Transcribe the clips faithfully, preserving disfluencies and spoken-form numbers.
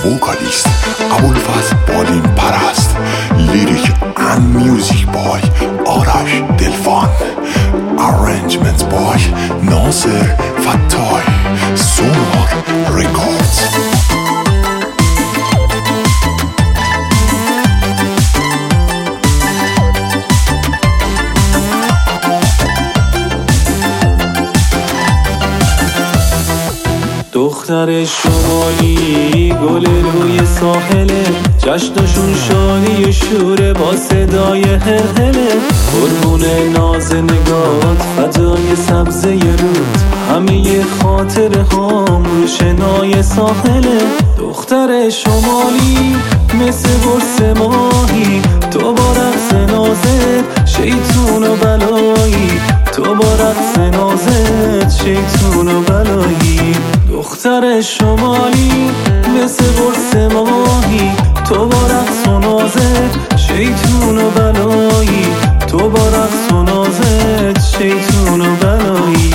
ووکالیست ابوالفضل بالین پرست، لیریک اند میوزیک بای آرش دلفان، ارنجمنت بای ناصر فتای، سونار ریکاردز. دختر شمالی گل روی ساحله، جشنشون شادی و شوره با صدای هلهله. قربون ناز نگات فدای سبزه رود، همه خاطر هام رو شنای ساحله. دختر شمالی مثل برس ماهی، تو با رقص نازت شیطون و بلایی، تو با رقص نازت شیطون و بلایی. دختر شمالی مثل برس ماهی، تو با رقص و نازت شیطون و بلایی، تو با رقص و نازت شیطون و بلایی.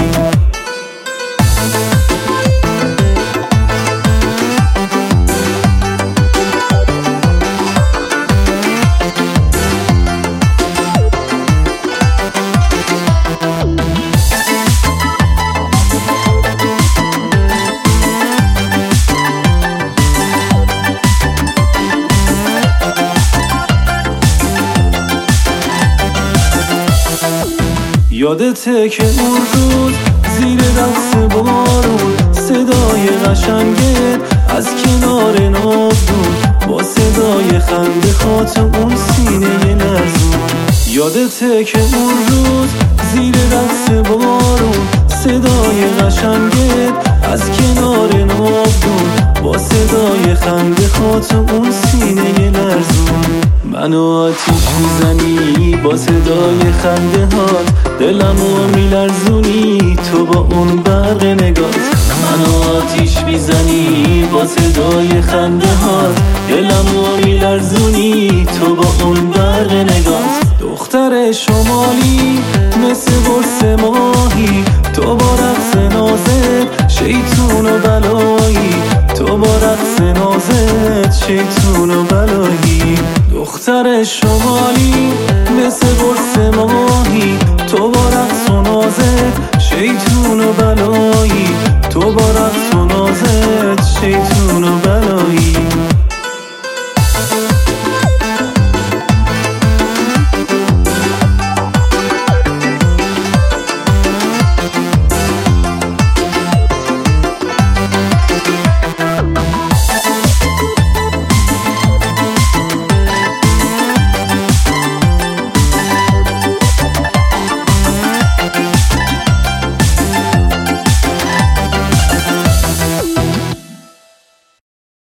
یادته که اون روز زیر رقص بارون، صدای قشنگت از کنار نازون، با صدای خنده خاط اون سینه لرزون. یادته که اون روز زیر رقص بارون، صدای قشنگت از کنار نازون، با صدای خنده خاط اون سینه لرزون. منو آتیش میزنی با صدای خنده هات، دلمو میلرزونی تو با اون برق نگات. منو آتیش میزنی با صدای خنده هات، دلمو میلرزونی تو با اون برق نگات. دختر شمالی مثل برس ماهی، تو با رقص نازت شیطون و بلایی، تو با رقص نازت شیطون و بلایی. دختر شمالی